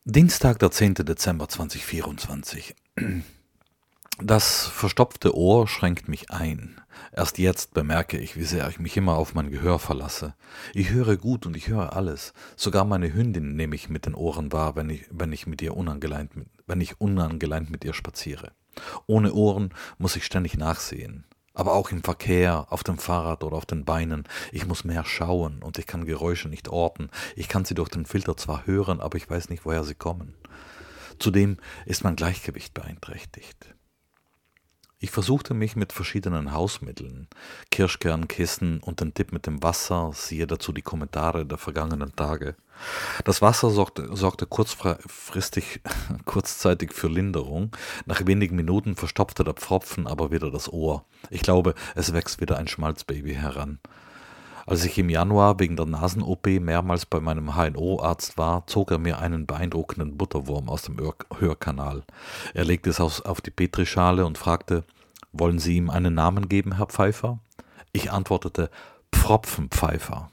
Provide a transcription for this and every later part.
Dienstag, der 10. Dezember 2024. Das verstopfte Ohr schränkt mich ein. Erst jetzt bemerke ich, wie sehr ich mich immer auf mein Gehör verlasse. Ich höre gut und ich höre alles. Sogar meine Hündin nehme ich mit den Ohren wahr, wenn ich unangeleint mit ihr spaziere. Ohne Ohren muss ich ständig nachsehen. Aber auch im Verkehr, auf dem Fahrrad oder auf den Beinen. Ich muss mehr schauen und ich kann Geräusche nicht orten. Ich kann sie durch den Filter zwar hören, aber ich weiß nicht, woher sie kommen. Zudem ist mein Gleichgewicht beeinträchtigt. Ich versuchte mich mit verschiedenen Hausmitteln, Kirschkernkissen und den Tipp mit dem Wasser, siehe dazu die Kommentare der vergangenen Tage. Das Wasser sorgte kurzzeitig für Linderung. Nach wenigen Minuten verstopfte der Pfropfen aber wieder das Ohr. Ich glaube, es wächst wieder ein Schmalzbaby heran. Als ich im Januar wegen der Nasen-OP mehrmals bei meinem HNO-Arzt war, zog er mir einen beeindruckenden Butterwurm aus dem Hörkanal. Er legte es auf die Petrischale und fragte: „Wollen Sie ihm einen Namen geben, Herr Pfeiffer?“ Ich antwortete: „Pfropfenpfeifer.“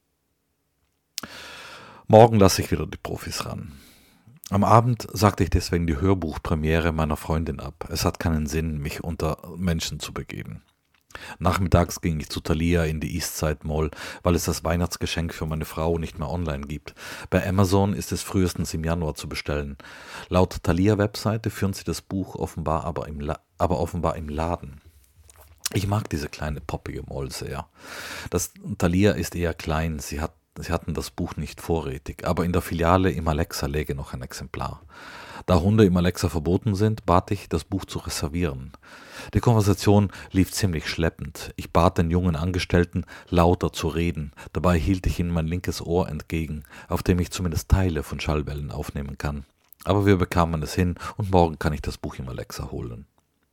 Morgen lasse ich wieder die Profis ran. Am Abend sagte ich deswegen die Hörbuchpremiere meiner Freundin ab. Es hat keinen Sinn, mich unter Menschen zu begeben. Nachmittags ging ich zu Thalia in die Eastside Mall, weil es das Weihnachtsgeschenk für meine Frau nicht mehr online gibt. Bei Amazon ist es frühestens im Januar zu bestellen. Laut Thalia-Webseite führen sie das Buch offenbar im Laden. Ich mag diese kleine poppige Mall sehr. Das Thalia ist eher klein, sie hatten das Buch nicht vorrätig, aber in der Filiale im Alexa läge noch ein Exemplar. Da Hunde im Alexa verboten sind, bat ich, das Buch zu reservieren. Die Konversation lief ziemlich schleppend. Ich bat den jungen Angestellten, lauter zu reden. Dabei hielt ich ihm mein linkes Ohr entgegen, auf dem ich zumindest Teile von Schallwellen aufnehmen kann. Aber wir bekamen es hin und morgen kann ich das Buch im Alexa holen.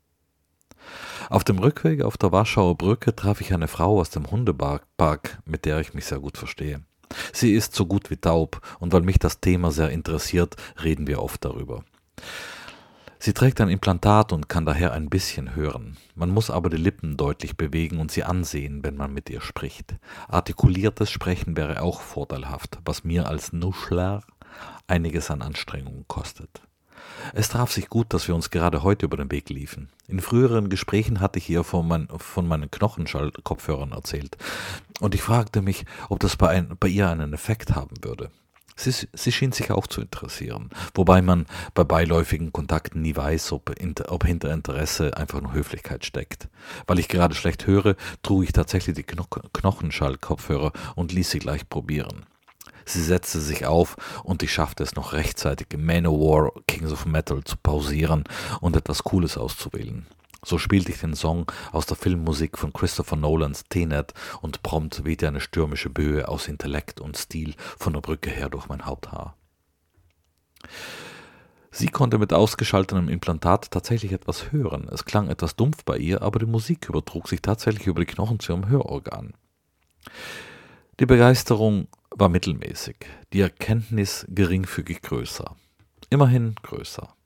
Auf dem Rückweg auf der Warschauer Brücke traf ich eine Frau aus dem Hundepark, mit der ich mich sehr gut verstehe. Sie ist so gut wie taub und weil mich das Thema sehr interessiert, reden wir oft darüber. Sie trägt ein Implantat und kann daher ein bisschen hören. Man muss aber die Lippen deutlich bewegen und sie ansehen, wenn man mit ihr spricht. Artikuliertes Sprechen wäre auch vorteilhaft, was mir als Nuschler einiges an Anstrengung kostet. Es traf sich gut, dass wir uns gerade heute über den Weg liefen. In früheren Gesprächen hatte ich ihr von meinen Knochenschall-Kopfhörern erzählt und ich fragte mich, ob das bei ihr einen Effekt haben würde. Sie schien sich auch zu interessieren, wobei man bei beiläufigen Kontakten nie weiß, ob hinter Interesse einfach nur Höflichkeit steckt. Weil ich gerade schlecht höre, trug ich tatsächlich die Knochenschall-Kopfhörer und ließ sie gleich probieren. Sie setzte sich auf und ich schaffte es noch rechtzeitig, im Manowar Kings of Metal zu pausieren und etwas Cooles auszuwählen. So spielte ich den Song aus der Filmmusik von Christopher Nolans Tenet und prompt wehte eine stürmische Böe aus Intellekt und Stil von der Brücke her durch mein Haupthaar. Sie konnte mit ausgeschaltetem Implantat tatsächlich etwas hören. Es klang etwas dumpf bei ihr, aber die Musik übertrug sich tatsächlich über die Knochen zu ihrem Hörorgan. Die Begeisterung war mittelmäßig, die Erkenntnis geringfügig größer. Immerhin größer.